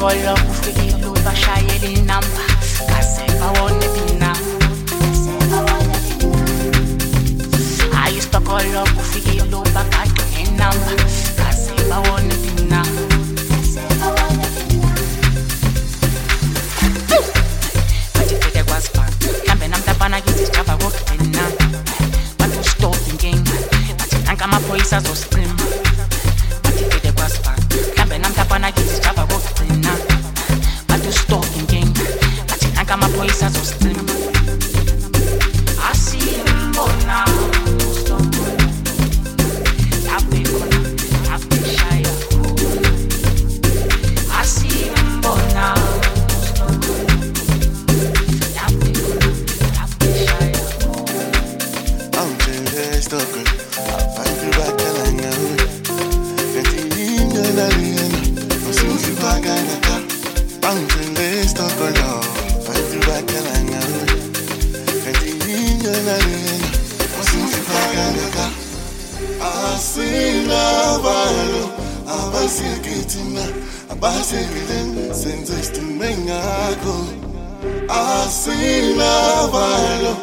Ayistokolo kufikile ubashayela inamba kaze bawone thina. Ayistokolo kufikile ubagaqa ngenamba kaze bawone thina. Bathi pheke kwasiba mhlambe namntapana kithi sijaba kokugcina. Bathi stop inkinga bathi nanka amaphoyisa azosicima. Bathi pheke kwasiba mhlambe namntapana kithi sijaba kokugcina. Bathi stop inkinga bathi nanka amaphoyisa azosicima. Asimbona Abasekelen senze istimengako asinavalo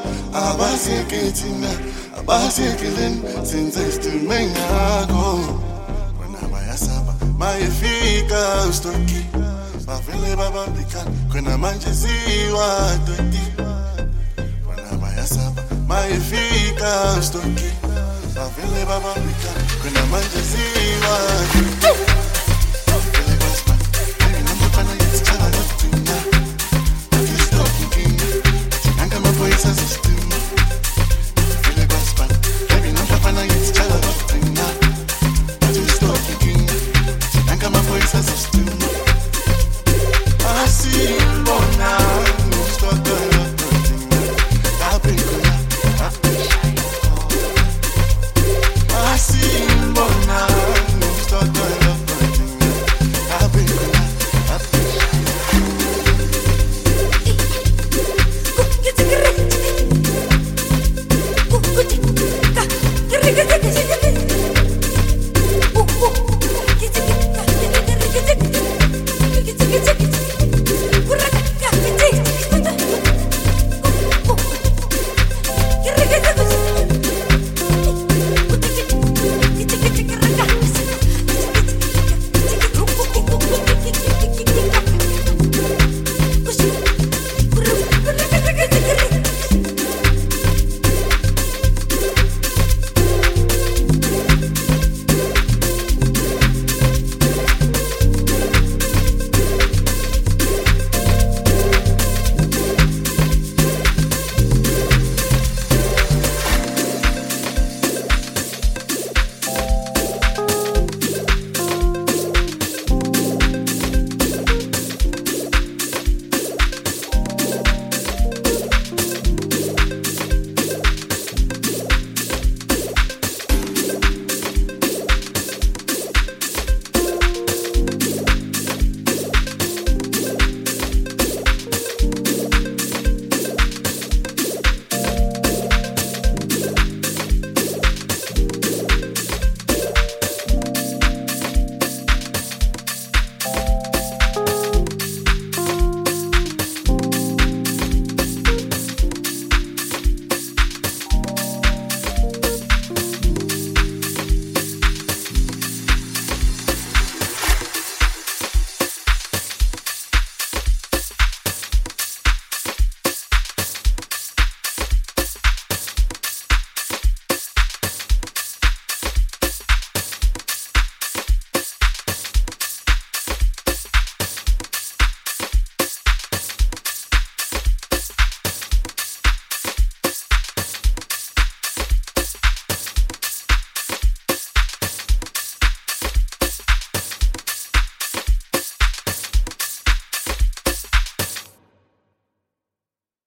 abasekelen senze istimengako Kona bayasaba mayefika ustoki bavele babambika kona manje ziwa toti Kona bayasaba mayefika ustoki bavele babambika kona manje ziwa toti As